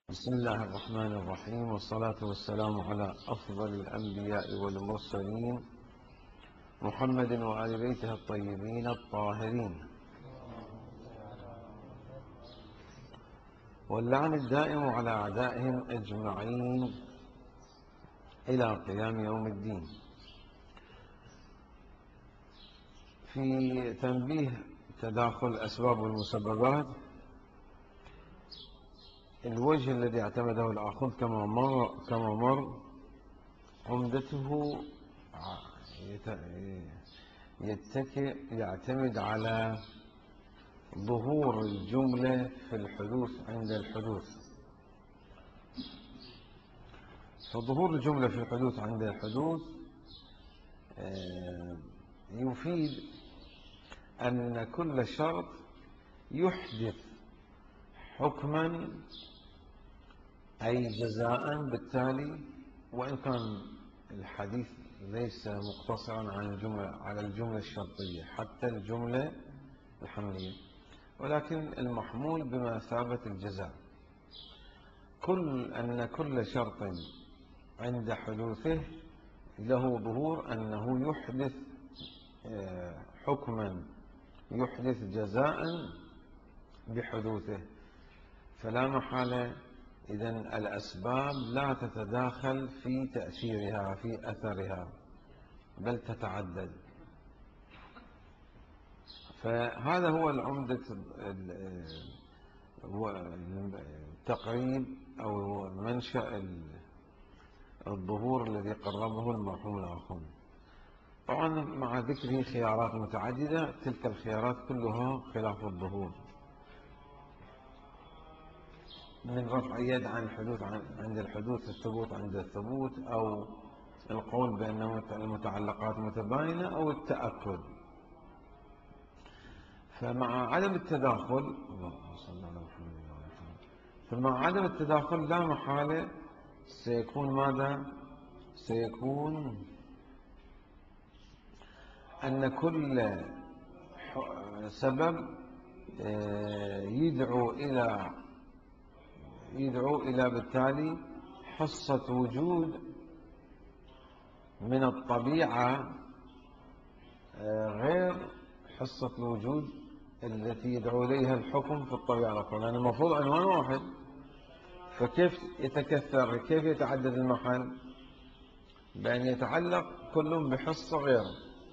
بسم الله الرحمن الرحيم، والصلاة والسلام على أفضل الأنبياء والمرسلين محمد وآل بيته الطيبين الطاهرين، واللعن الدائم على أعدائهم أجمعين إلى قيام يوم الدين. في تنبيه تداخل الأسباب والمسببات، الوجه الذي اعتمده الآخذ كما مر عمدته يعتمد على ظهور الجملة في الحدوث عند الحدوث. فظهور الجملة في الحدوث عند الحدوث يفيد أن كل شرط يحدث حكما أي جزاء، بالتالي وإن كان الحديث ليس مقتصرا على الجملة الشرطية حتى الجملة الحملية، ولكن المحمول بمثابة الجزاء. أن كل شرط عند حدوثه له ظهور أنه يحدث حكما، يحدث جزاء بحدوثه، فلا محالة إذن الأسباب لا تتداخل في تأثيرها في أثرها، بل تتعدد. فهذا هو العمدة التقريب أو منشأ الظهور الذي قربه المرحوم الآخر. طبعا مع ذكره خيارات متعددة، تلك الخيارات كلها خلاف الظهور، من رفع يد عن الحدوث عند الحدوث، الثبوت عند الثبوت، أو القول بأن المتعلقات متباينة، أو التأكد. فمع عدم التداخل لا محالة سيكون ماذا؟ سيكون أن كل سبب يدعو إلى بالتالي حصة وجود من الطبيعة غير حصة الوجود التي يدعو إليها الحكم في الطبيعة الأخرى، لأن المفروض عنوان واحد، فكيف يتكثر، كيف يتعدد المحل؟ بأن يتعلق كل بحصة غيره.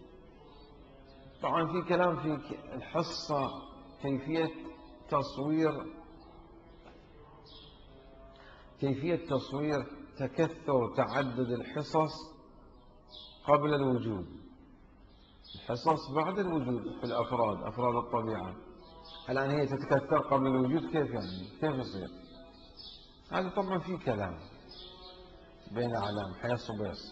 طبعا في كلام في الحصة، كيفية تصوير تكثر تعدد الحصص قبل الوجود، الحصص بعد الوجود في الأفراد، أفراد الطبيعة. الآن هي تتكثر قبل الوجود، كيف يعني؟ كيف يصير؟ هذا طبعا في كلام بين الأعلام حيص وبيص.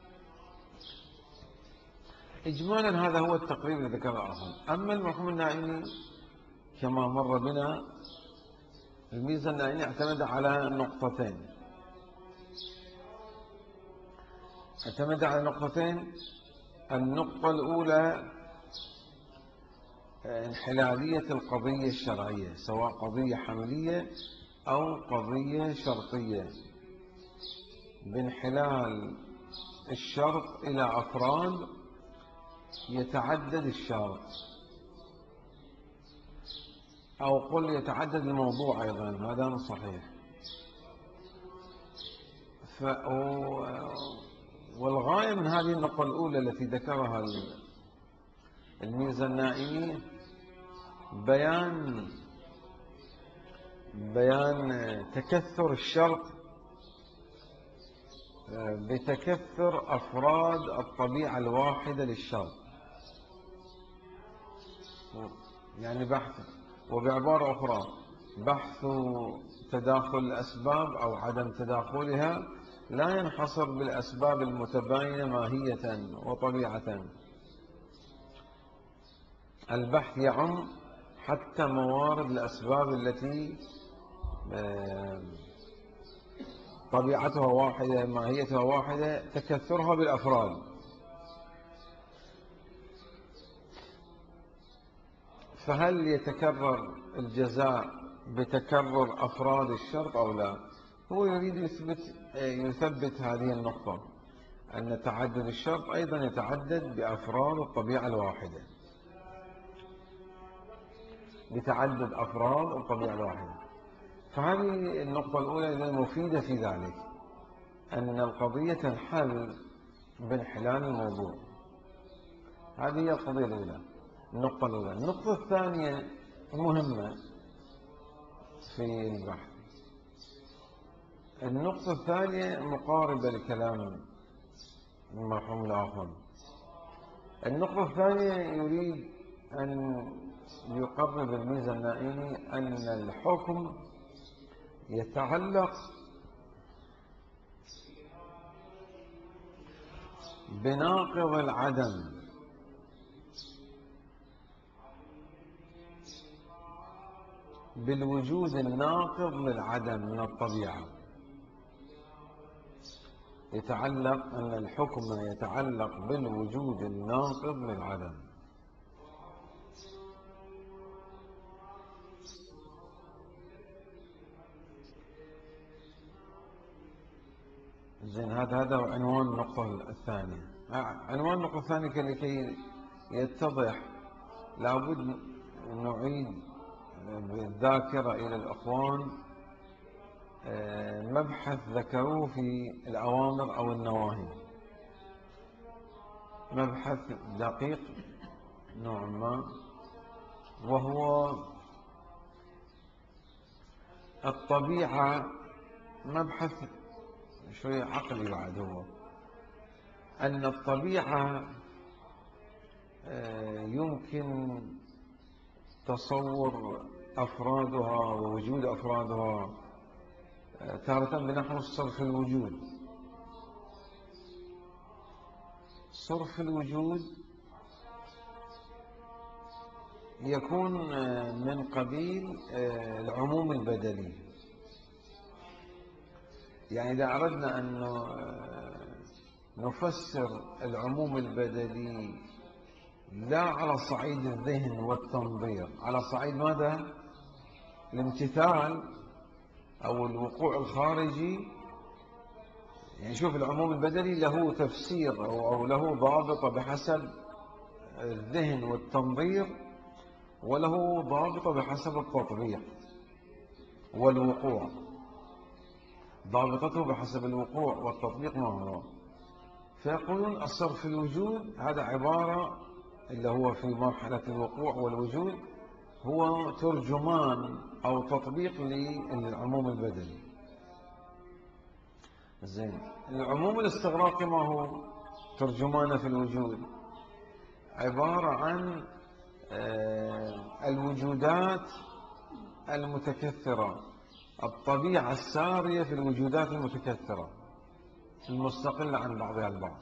إجمالا هذا هو التقريب الذي ذكره الآخر. أما المرحوم النائمي كما مر بنا، الميزة النائمي اعتمد على نقطتين. النقطة الأولى انحلالية القضية الشرعية، سواء قضية حملية أو قضية شرطية، بانحلال الشرط إلى أفراد يتعدد الشرط، أو قل يتعدد الموضوع أيضا، هذا صحيح. والغاية من هذه النقطة الأولى التي ذكرها الميزة النائمي بيان تكثر الشرط بتكثر أفراد الطبيعة الواحدة للشرط، يعني بحث، وبعبارة أخرى بحث تداخل الأسباب أو عدم تداخلها لا ينحصر بالأسباب المتباينة ماهية وطبيعة، البحث يعم حتى موارد الأسباب التي طبيعتها واحدة، ماهيتها واحدة، تكثرها بالأفراد. فهل يتكرر الجزاء بتكرر أفراد الشرط أو لا؟ هو يريد يثبت هذه النقطة، أن تعدد الشرط أيضا يتعدد بأفراد الطبيعة الواحدة، بتعدد أفراد الطبيعة الواحدة. فهذه النقطة الأولى مفيدة في ذلك، أن القضية تنحل بانحلال الموضوع. هذه هي القضية الأولى، النقطة الأولى. النقطة الثانية مهمة في البحث. النقطة الثانية مقاربة لكلام المرحوم الآخر. النقطة الثانية يريد أن يقرب الميزة النائمي أن الحكم يتعلق بناقض العدم، بالوجود الناقض للعدم من الطبيعة. يتعلق أن الحكم يتعلق بالوجود الناقض للعدم. زين، هذا عنوان النقطة الثانية. عنوان النقطة الثانية لكي يتضح لابد نعيد بالذاكرة إلى الأخوان مبحث ذكروه في الأوامر أو النواهي، مبحث دقيق نوعا ما، وهو الطبيعة. مبحث شوية عقلي بعد، هو أن الطبيعة يمكن تصور أفرادها ووجود أفرادها تارة بنحو صرف الوجود. صرف الوجود يكون من قبيل العموم البدلي. يعني إذا أردنا أن نفسر العموم البدلي لا على صعيد الذهن والتنظير، على صعيد ماذا؟ الامتثال أو الوقوع الخارجي. يعني شوف، العموم البدلي له تفسير أو له ضابطة بحسب الذهن والتنظير، وله ضابطة بحسب التطبيق والوقوع. ضابطته بحسب الوقوع والتطبيق ما هو؟ فيقولون الصرف الوجود هذا عبارة اللي هو في مرحلة الوقوع والوجود هو ترجمان أو تطبيق للعموم البدلي. زين، العموم الاستغراقي ما هو؟ ترجمانه في الوجود عبارة عن الوجودات المتكثرة، الطبيعة السارية في الوجودات المتكثرة المستقلة عن بعضها البعض.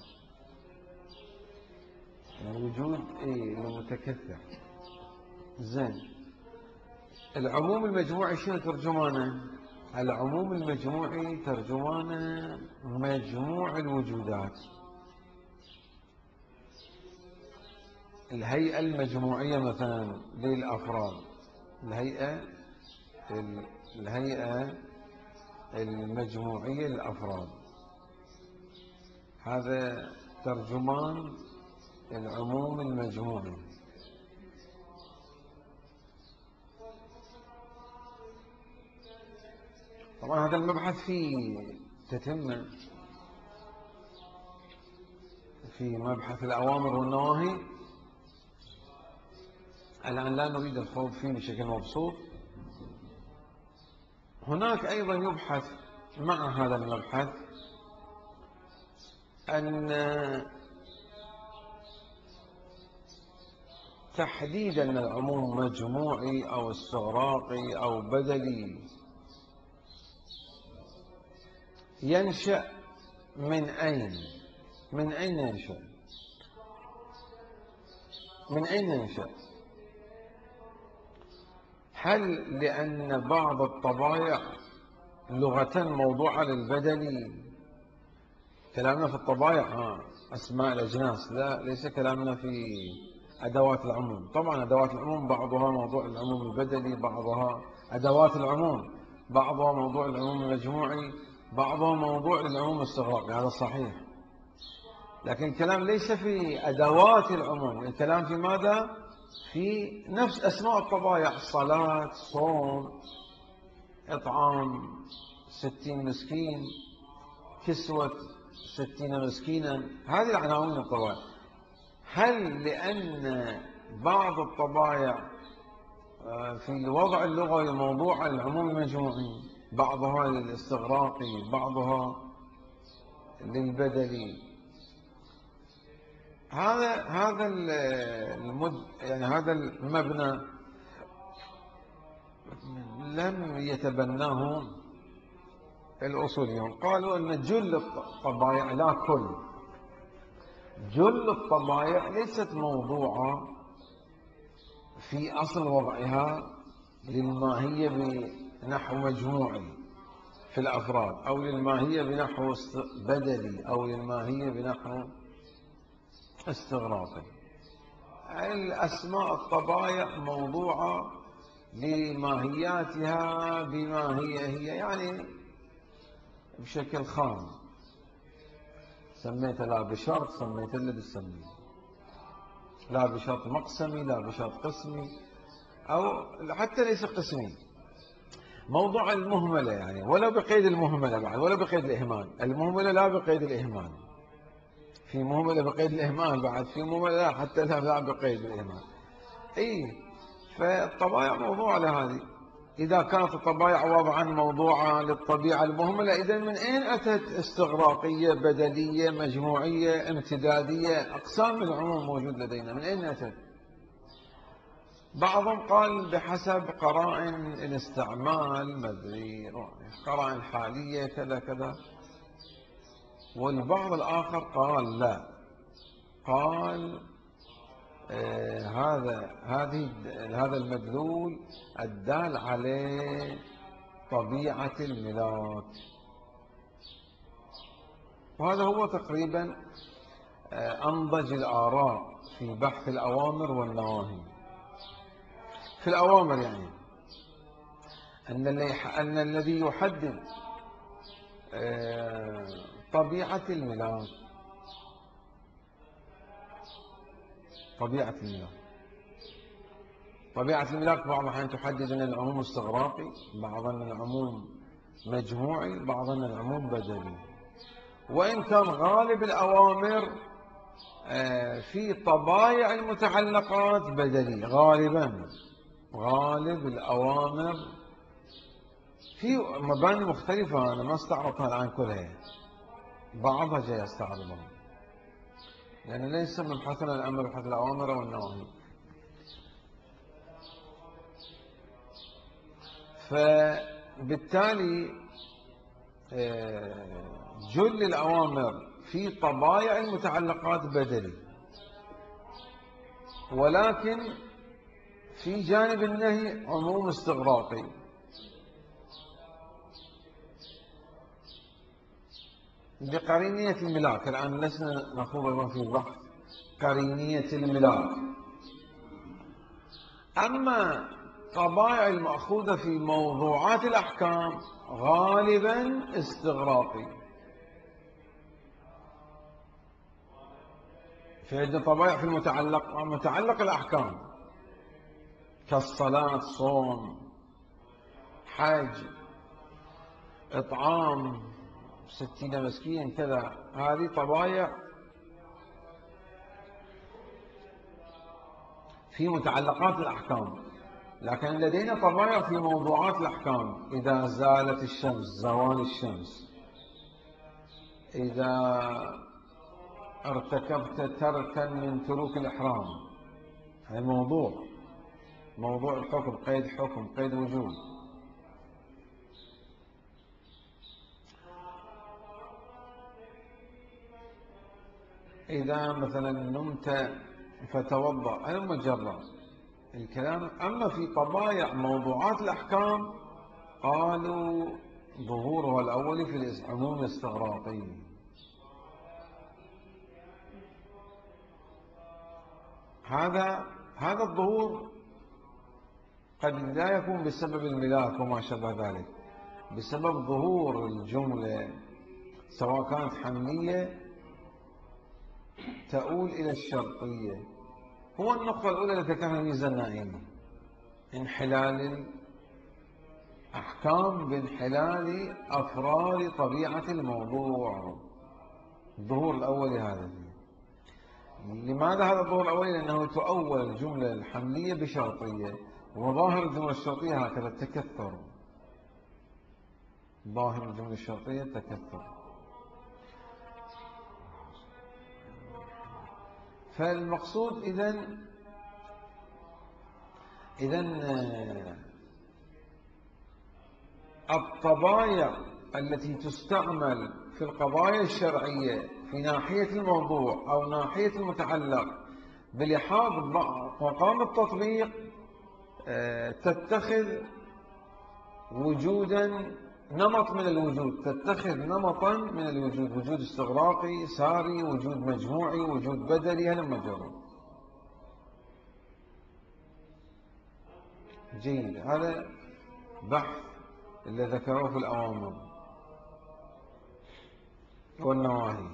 الوجود المتكثر. زين، العموم المجموعي شنو ترجمانه؟ العموم المجموعي ترجمانه مجموع الوجودات، الهيئة المجموعية مثلا للأفراد، الهيئة المجموعية للأفراد. هذا ترجمان العموم المجموعي. طبعا هذا المبحث فيه تتمة في مبحث الأوامر والنواهي. الآن لا نريد الخوض فيه بشكل مبسوط. هناك أيضا يبحث مع هذا المبحث أن تحديد أن العموم مجموعي أو استغراقي أو بدلي ينشأ من أين؟ من أين ينشأ؟ من أين ينشأ؟ هل لأن بعض الطبائع لغة موضوعة للبدلي؟ كلامنا في الطبائع أسماء الأجناس، لا، ليس كلامنا في أدوات العموم. طبعا أدوات العموم بعضها موضوع العموم البدلي، بعضها أدوات العموم، بعضها موضوع العموم المجموعي، بعضها موضوع العموم الاستغراقي. هذا صحيح، لكن الكلام ليس في أدوات العموم، الكلام في ماذا؟ في نفس أسماء الطبائع: صلاة، صوم، إطعام 60 مسكين، كسوة 60 مسكينا. هذه عناوين الطبائع. هل لأن بعض الطبائع في الوضع اللغوي موضوع العموم المجموعي، بعضها للاستغراقي، بعضها للبدلي، هذا المبنى لم يتبناه الأصوليون. قالوا أن جل الطبائع، لا كل، جل الطبائع ليست موضوعة في أصل وضعها للماهية بنحو مجموعي في الأفراد، أو للماهية بنحو بدلي، أو للماهية بنحو استغراقي. الأسماء الطبائع موضوعة لماهياتها بما هي يعني بشكل خام. سميت لا بشرط، سميت إلا بالسمي، لا بشرط مقسمي، لا بشرط قسمي، أو حتى ليس قسمي. موضوع المهملة يعني، ولا بقيد المهملة بعد، ولا بقيد الإهمال. المهملة لا بقيد الإهمال، في مهملة بقيد الإهمال بعد، في مهملة لا، حتى لا بقيد الإهمال. فالطبائع موضوعة لهذه. إذا كانت الطبائع وضعا موضوعة للطبيعة المهملة، إذن من أين أتت استغراقية، بدلية، مجموعية، امتدادية؟ أقسام العموم موجود لدينا، من أين أتت؟ بعضهم قال بحسب قرائن الاستعمال، مدري قرائن حالية كذا كذا، والبعض الآخر قال لا، قال هذا المدلول الدال عليه طبيعة الملاك. وهذا هو تقريبا أنضج الآراء في بحث الأوامر والنواهي. في الأوامر يعني أن الذي يحدد طبيعة الملاك، طبيعة الملاك بعض الأحيان تحدد أن العموم استغراقي، بعضا العموم مجموعي، بعضا العموم بدلي. وإن كان غالب الأوامر في طبائع المتعلقات بدلي، غالبا غالب الأوامر في مباني مختلفة. أنا ما استعرضتها الآن كلها، بعضها جاي استعرضها، لأن ليس مبحثنا الآن مبحث الأوامر والنواهي. فبالتالي جل الأوامر في طبائع المتعلقات بدلي، ولكن في جانب النهي عموم استغراقي. بقرينية الملاك، الآن لسنا نخوض في بحث قرينية الملاك. أما طبائع المأخوذة في موضوعات الأحكام غالبا استغراقي. في عدة طبائع في متعلق الأحكام كالصلاة، صوم، حج، إطعام 60 مسكين كذا، هذه طبائع في متعلقات الأحكام. لكن لدينا طبائع في موضوعات الأحكام: إذا زالت الشمس، زوال الشمس، إذا ارتكبت تركا من تروك الإحرام، هذا موضوع الحكم، قيد حكم، قيد وجوب. إذا مثلا نمت فتوضأ، هذا مجرد الكلام. أما في طبائع موضوعات الأحكام قالوا ظهورها الأول في العموم الاستغراقي. هذا الظهور قد لا يكون بسبب الملاك وما شابه ذلك، بسبب ظهور الجملة سواء كانت حملية تؤول إلى الشرطية. هو النقطة الأولى التي كان الميزة النائمة، انحلال الأحكام بانحلال أفراد طبيعة الموضوع. الظهور الأولي هذا. لماذا هذا الظهور الأولي؟ لأنه تؤول الجملة الحملية بشرطية، وظاهر الجملة الشرطية هكذا التكثر. ظاهر الجملة الشرطية التكثر. فالمقصود إذن الطبايع التي تستعمل في القضايا الشرعية في ناحية الموضوع أو ناحية المتعلق بلحاظ مقام التطبيق تتخذ وجودا نمط من الوجود، تتخذ نمطا من الوجود، وجود استغراقي، ساري، وجود مجموعي، وجود بدلي، هلم جرى. جيد. هذا بحث اللي ذكروه في الأوامر والنواهي.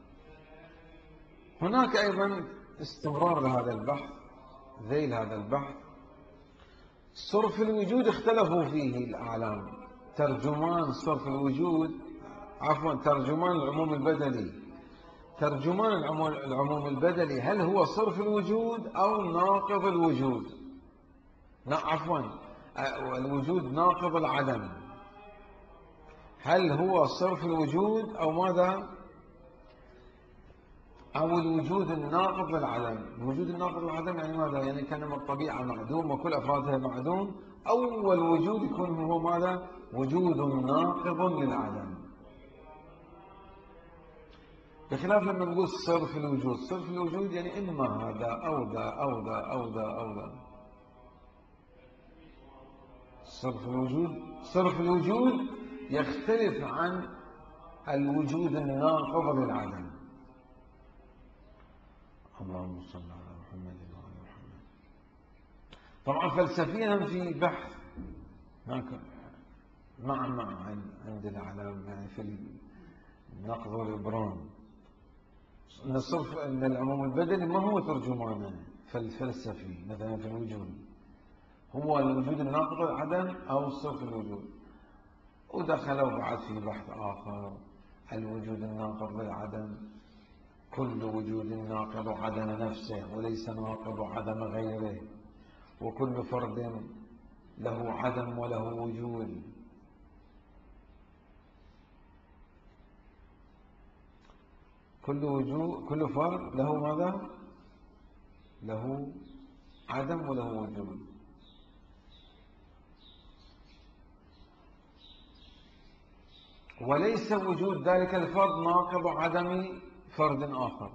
هناك أيضا استمرار لهذا البحث، ذيل هذا البحث. صرف الوجود اختلفوا فيه الأعلام. ترجمان صرف الوجود، عفوا ترجمان العموم البدلي، ترجمان العموم البدلي هل هو صرف الوجود أو ناقض الوجود؟ عفوا الوجود ناقض العدم. هل هو صرف الوجود أو ماذا؟ أو الوجود الناقض للعدم. الوجود الناقض للعدم يعني ماذا؟ يعني كانما الطبيعة معدوم وكل أفرادها معدوم، أول وجود يكون هو ماذا؟ وجود ناقض للعدم. بخلاف لما نقول صرف الوجود، صرف الوجود يعني إما هذا أو ذا أو ذا أو ذا أو ذا. صرف الوجود يختلف عن الوجود الناقض للعدم. اللهم صل على محمد وعلى محمد. طبعا فلسفيا في بحث هناك مع عند الأعلام يعني في النقض والإبرام أن الصرف أن العموم البدني ما هو ترجمانه فالفلسفي مثلا في الوجود، هو الوجود الناقض العدم أو صرف الوجود. ودخلوا بعد في بحث آخر الوجود الناقض للعدم، كل وجود ناقض عدم نفسه وليس ناقض عدم غيره، وكل فرد له عدم وله وجود. كل فرد له ماذا؟ له عدم وله وجود. وليس وجود ذلك الفرد ناقض عدم فرد آخر.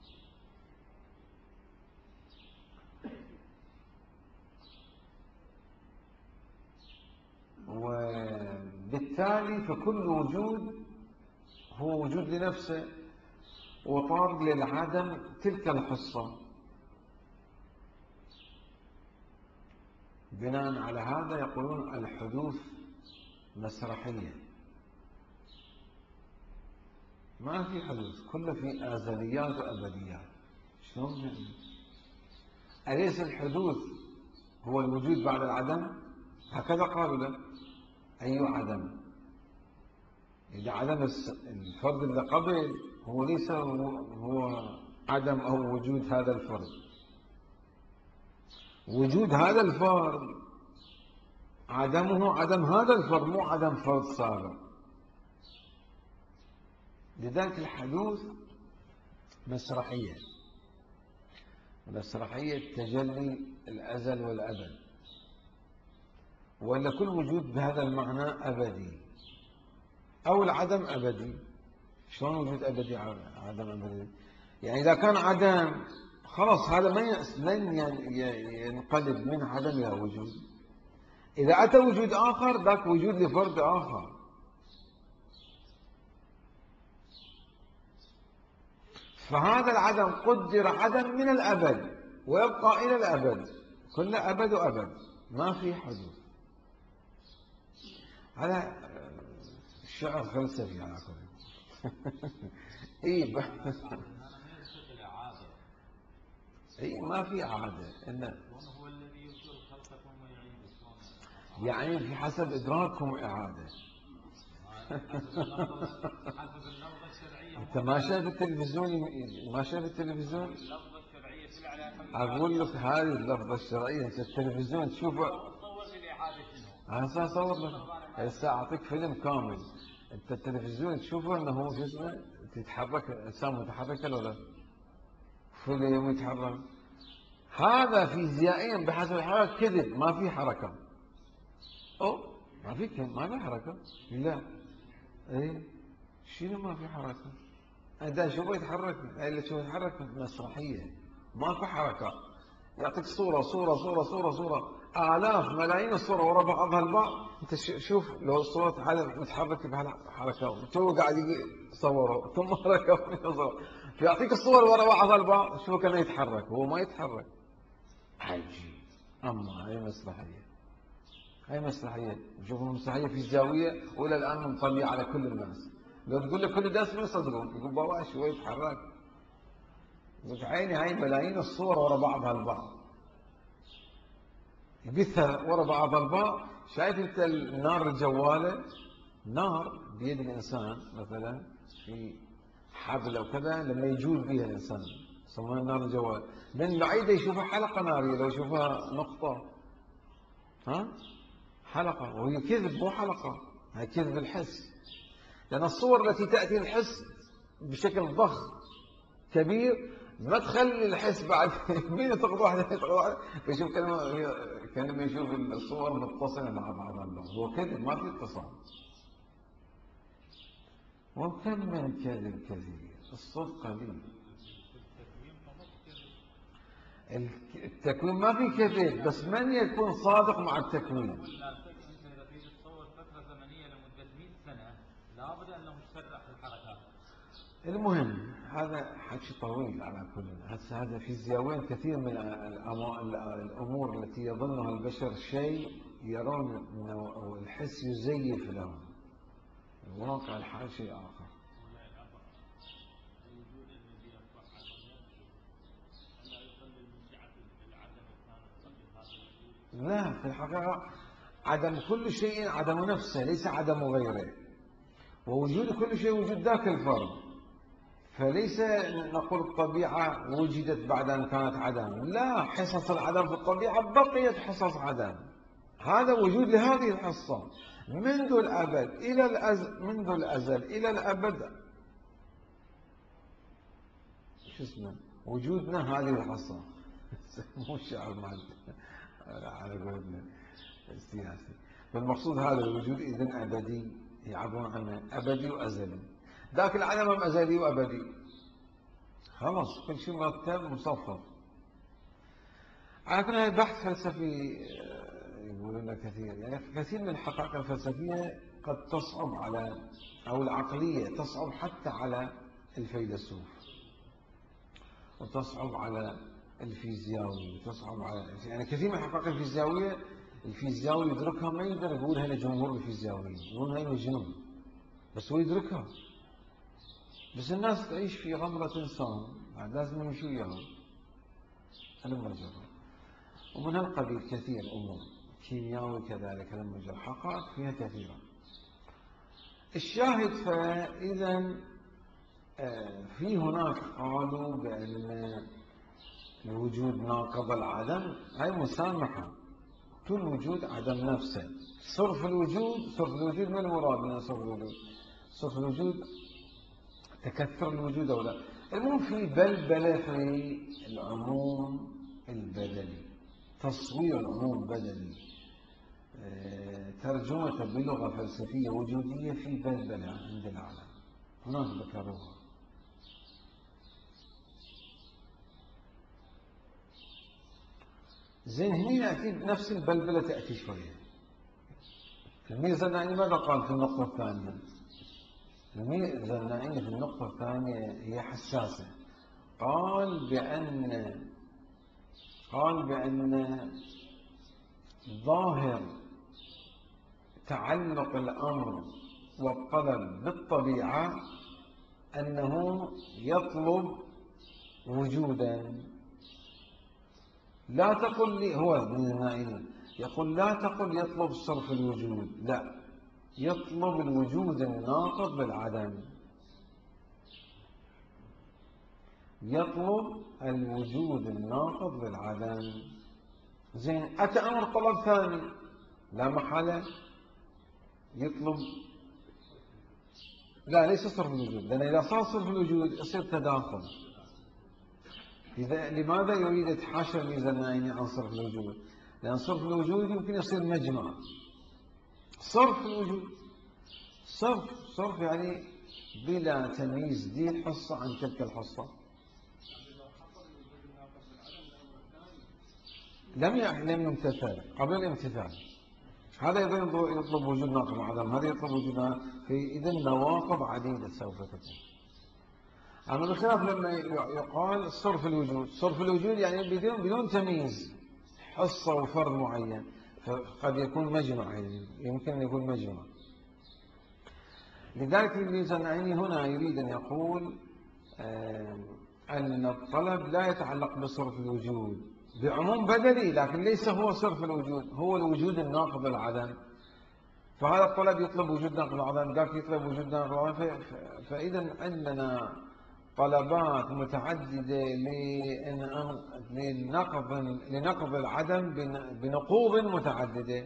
وبالتالي فكل وجود هو وجود لنفسه وطارد للعدم تلك الحصة. بناء على هذا يقولون الحدوث مسرحية، ما في حدوث، كله في أزليات وأبديات. شلون؟ أليس الحدوث هو الوجود بعد العدم؟ هكذا قالوا له. أي عدم؟ إذا عدم الفرد اللي قبل هو ليس هو عدم أو وجود هذا الفرد. وجود هذا الفرد عدمه عدم هذا الفرد، مو عدم فرد سابق. لذلك الحدوث مسرحية، مسرحية تجلي الأزل والأبد، ولا كل وجود بهذا المعنى أبدي أو العدم أبدي. شلون وجود أبدي عدم أبدي؟ يعني إذا كان عدم خلاص هذا لن ينقلب من عدم إلى وجود. إذا أتى وجود آخر ذاك وجود لفرد آخر. فهذا العدم قدر عدم من الأبد ويبقى إلى الأبد، كله أبد وأبد، ما في حدوث. هذا شعر فلسفي على كل. اي اي ما في عادة انه هو الذي يبشر خلقكم ويعيدكم، يعني في حسب ادراككم اعادة. حسب اللفظة الشرعية. انت ما شايف التلفزيون؟ ما شايف التلفزيون؟ اللفظة الشرعية في الإعلان. اقول لك هذه اللفظة الشرعية، انت التلفزيون تشوفه. تصور لي إعادة شنو؟ انا اصور لك هسه اعطيك فيلم كامل. انت التلفزيون تشوفه انه هو شو اسمه تتحرك انسان متحرك ولا لا؟ فيلم يتحرك. هذا فيزيائيا بحسب الحركة كذب، ما في حركة. أو ما في ما في حركة. لا ايه شنو ما في حركة؟ أنت شوفه يتحرك، اللي تشوفه يتحرك مسرحية ما في حركة. يعطيك صورة صورة صورة صورة صورة، آلاف ملايين الصورة ورا بعضها البعض. أنت شوف لو الصورة هذا متحرك بهالحركة تو قاعد يصوره ثم حركة يصور، يعطيك الصور ورا بعضها البعض شو كان يتحرك، هو ما يتحرك. عجيب. أما هاي مسرحية، هاي مسرحية. شوفوا المسرحية في الزاوية وإلى الآن مطلية على كل الناس. لو تقول لك كل الناس ما يصدقون، يقول بابا شوي يتحرك. قلت عيني هاي ملايين الصور ورا بعضها البعض، يبثها ورا بعضها البعض. شايف انت النار الجوالة؟ نار بيد الإنسان مثلا في حبل أو كذا، لما يجول بها الإنسان يسمونها النار الجوال. من بعيد يشوفها حلقة نارية، لو يشوفها نقطة ها حلقة، وهي كذب مو حلقة، هي كذب الحس. لأن الصور التي تأتي الحس بشكل ضخم كبير ما تخلي الحس بعد مين تاخذ واحدة تاخذ واحدة يشوف كلمة يشوف الصور متصلة مع بعضها البعض. هو كذب ما في اتصال. وكم من كذب كثير الصدق قليل. التكوين ما في كذب، بس من يكون صادق مع التكوين؟ انت اذا تريد تصور فتره زمنيه لمده 100 سنه لابد انه يسرع في الحركات. المهم هذا حكي طويل على كل. هسه هذا فيزيائيا كثير من الامور التي يظنها البشر شيء يرون انه الحس يزيف لهم، الواقع الحال شيء اخر. لا في الحقيقة عدم كل شيء عدم نفسه ليس عدم غيره، ووجود كل شيء وجود ذاك الفرد. فليس نقول الطبيعة وجدت بعد أن كانت عدم، لا، حصص العدم في الطبيعة بقيت حصص عدم. هذا وجود لهذه الحصة منذ الأبد إلى منذ الأزل إلى الأبد. شو اسمه وجودنا هذه الحصة. مو الشعر على قولنا السياسي. فالمقصود هذا الوجود إذن أبدي، يعبرون عنه أبدي وأزلي. ذاك العالم أزلي وأبدي، خلاص كل شيء مرتب مصفر. على كل هذا بحث فلسفي يقولون كثير، يعني كثير من الحقائق الفلسفية قد تصعب على، أو العقلية تصعب حتى على الفيلسوف، وتصعب على الفيزياوي، وتصعب على يعني كثير من الحقائق الفيزيائية الفيزياوي يدركها ما يقدر يقولها لجمهور الفيزيائيين، يقولون هاي مجنون، بس هو يدركها. بس الناس تعيش في غمرة إنسان لازم يمشي وياهم لما جرى. ومن هالقبيل كثير أمور كيمياوي كذلك لما جرى، حقائق فيها كثيرة. الشاهد فإذا في هناك قالوا بأن الوجود ناقض العدم، هاي مسامحة. كل وجود عدم نفسه. صرف الوجود ما المراد من صرف الوجود؟ صرف الوجود تكثر الوجود أو لا. المهم في بلبلة في العموم البدني، تصوير العموم البدني، ترجمة بلغة فلسفية وجودية في بلبلة عند العالم. هناك ذكروها. زين هنا أكيد نفس البلبلة تأتي شوية. الميزة الزناعي ماذا قال في النقطة الثانية؟ الميزة الزناعي في النقطة الثانية هي حساسة. قال بأن ظاهر تعلق الأمر والطلب بالطبيعة أنه يطلب وجودا. لا تقل لي، هو من النائين يقول لا تقل يطلب صرف الوجود، لا، يطلب الوجود الناقض بالعدم، يطلب الوجود الناقض بالعدم. زين، أتى أمر طلب ثاني لا محالة يطلب، لا ليس صرف الوجود، لأن إذا صار صرف الوجود يصير تداخل. لماذا يريد يتحاشى الميزة النائية عن صرف الوجود؟ لأن صرف الوجود يمكن يصير مجمع. صرف الوجود صرف يعني بلا تمييز دي الحصة عن تلك الحصة. لم يمتثل قبل الامتثال، هذا يطلب وجود ناقض العدم، هذا يطلب وجود إذن نواقض عديدة سوف تكون. أما بخلاف لما يقال صرف الوجود يعني بدون تمييز حصة وفرد معين، فقد يكون مجمع، يعني يمكن أن يكون مجمع. لذلك الميزة النائي هنا يريد أن يقول أن الطلب لا يتعلق بصرف الوجود بعموم بدلي، لكن ليس هو صرف الوجود، هو الوجود الناقض العدم. فهذا الطلب يطلب وجود ناقض العدم، ذاك يطلب وجود ناقض العدم. فإذا عندنا طلبات متعددة لنقض العدم بنقوض متعددة.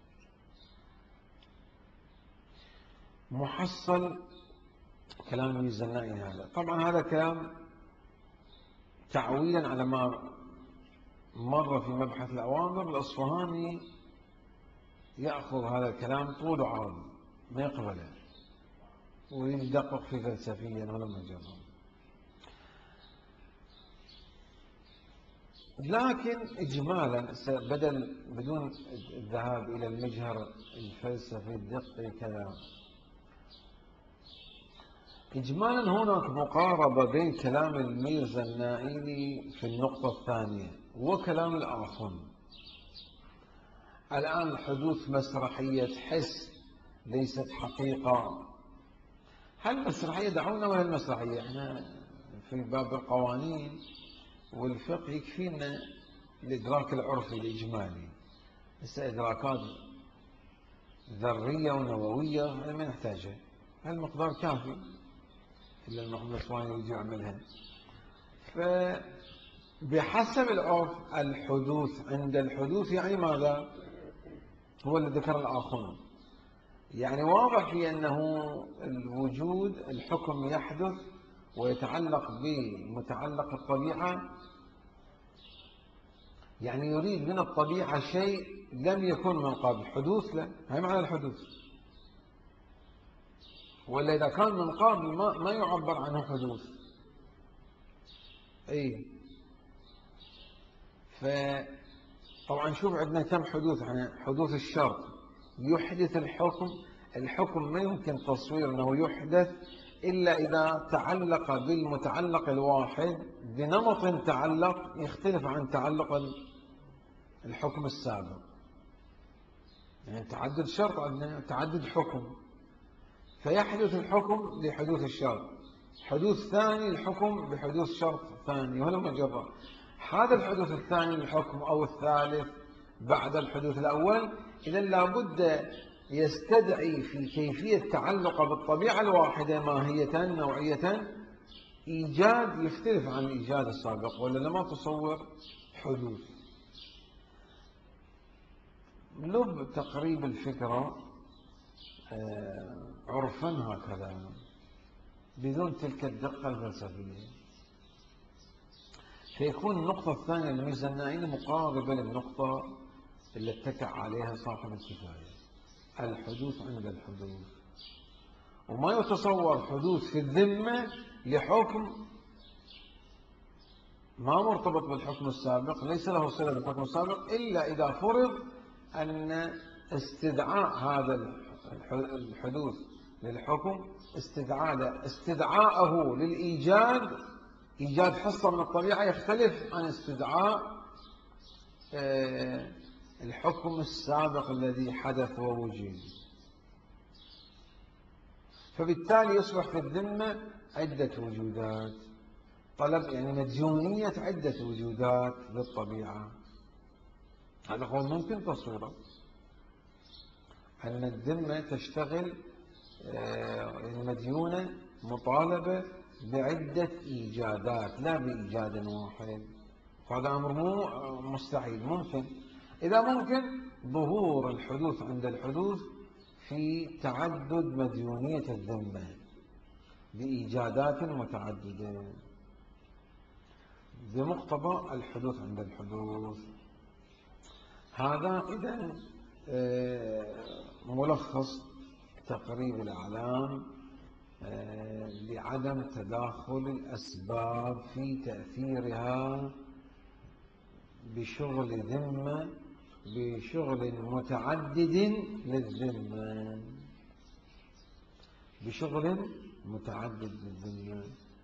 محصل كلام الميزة النائي هذا، طبعا هذا كلام تعويلا على ما مر في مبحث الأوامر. الأصفهاني يأخذ هذا الكلام طول عرض ما يقبله ويدقق في فلسفيا ولا مجرد. لكن إجمالا بدون الذهاب إلى المجهر الفلسفي الدقي كذا، إجمالا هناك مقاربة بين كلام الميرزا النائي في النقطة الثانية وكلام الآخر. الآن حدوث مسرحية حس ليست حقيقة. هل المسرحية دعونا ولا المسرحية؟ احنا في باب القوانين والفقه يكفينا الإدراك العرفي الإجمالي، بس إدراكات ذرية ونووية هذا ما نحتاجها، هالمقدار كافي إلا المخلصواني يجي يعملها. فبحسب العرف الحدوث عند الحدوث يعني ماذا؟ هو اللي ذكر الآخرون، يعني واضح في أنه الوجود الحكم يحدث ويتعلق بمتعلق الطبيعة، يعني يريد من الطبيعة شيء لم يكن من قبل. حدوث له، هاي معنى الحدوث، ولا إذا كان من قبل ما يعبر عنه حدوث. أي طبعا شوف عندنا كم حدوث، يعني حدوث الشرط يحدث الحكم ما يمكن تصوير أنه يحدث إلا إذا تعلق بالمتعلق الواحد بنمط تعلق يختلف عن تعلق الحكم السابق. يعني تعدد شرط عندنا تعدد حكم، فيحدث الحكم لحدوث الشرط، حدوث ثاني الحكم بحدوث شرط ثاني، ولا مجرد هذا الحدوث الثاني للحكم أو الثالث بعد الحدوث الأول. إذن لابد يستدعي في كيفية تعلق بالطبيعة الواحدة ماهية نوعية إيجاد يختلف عن الإيجاد السابق، ولا لما تصور حدوث. لب تقريب الفكرة عرفا هكذا بدون تلك الدقة الفلسفية، فيكون النقطة الثانية للميزة النائية مقاربة للنقطة اللي اتكأ عليها صاحب الكفاية، الحدوث عند الحدوث. وما يتصور حدوث في الذمة لحكم ما مرتبط بالحكم السابق، ليس له صلة بالحكم السابق إلا إذا فرض أن استدعاء هذا الحدوث للحكم استدعاءه للإيجاد، إيجاد حصة من الطبيعة يختلف عن استدعاء الحكم السابق الذي حدث ووجد. فبالتالي يصبح في الذمة عدة وجودات، طلب يعني مديونية عدة وجودات بالطبيعة. هذا قول ممكن تصوره، أن الذمة تشتغل المديونة مطالبة بعدة إيجادات لا بإيجاد واحد، فهذا أمر مو مستحيل، ممكن. إذا ممكن ظهور الحدوث عند الحدوث في تعدد مديونية الذمة بإيجادات متعددة بمقتضى الحدوث عند الحدوث. هذا إذن ملخص تقريب الأعلام لعدم تداخل الأسباب في تأثيرها بشغل ذمة بشغل متعدد للذمة، بشغل متعدد للذمة.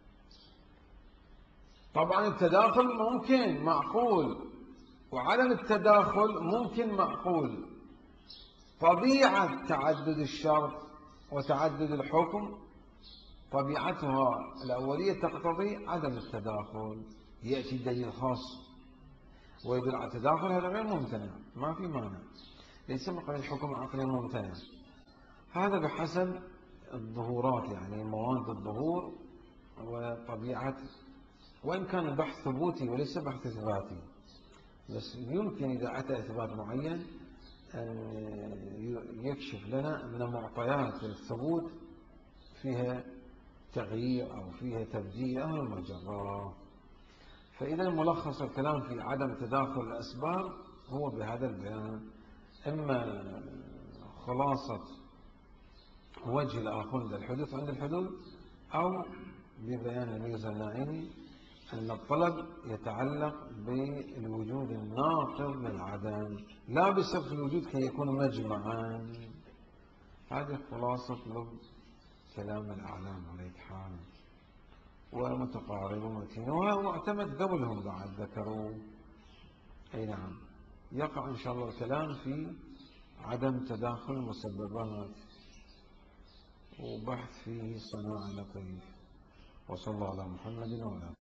طبعا التداخل ممكن معقول، وعدم التداخل ممكن معقول. طبيعة تعدد الشرط وتعدد الحكم طبيعتها الأولية تقتضي عدم التداخل. يأتي دليل خاص ويدل على التداخل، هذا غير ممتنع، ما في مانع، ليس مقابل الحكم عقلي ممتنع. هذا بحسب الظهورات، يعني مواد الظهور وطبيعة، وإن كان البحث ثبوتي وليس بحث إثباتي، بس يمكن إذا أتى إثبات معين أن يكشف لنا أن معطيات الثبوت فيها تغيير أو فيها تبديل أو المجرة. فإذا ملخص الكلام في عدم تداخل الأسباب هو بهذا البيان، إما خلاصة وجه الآخر للحدوث عند الحدوث، أو ببيان الميزة النائمي أن الطلب يتعلق بالوجود الناقض للعدم لا بصرف الوجود كي يكون مجمعا. هذه خلاصة كلام الأعلام عليه حال، ومتقارب ومتين، ومعتمد قبلهم بعد ذكروا. أي نعم، يقع إن شاء الله الكلام في عدم تداخل المسببات وبحث فيه صناعة لطيف. وصلى الله على محمد وعلى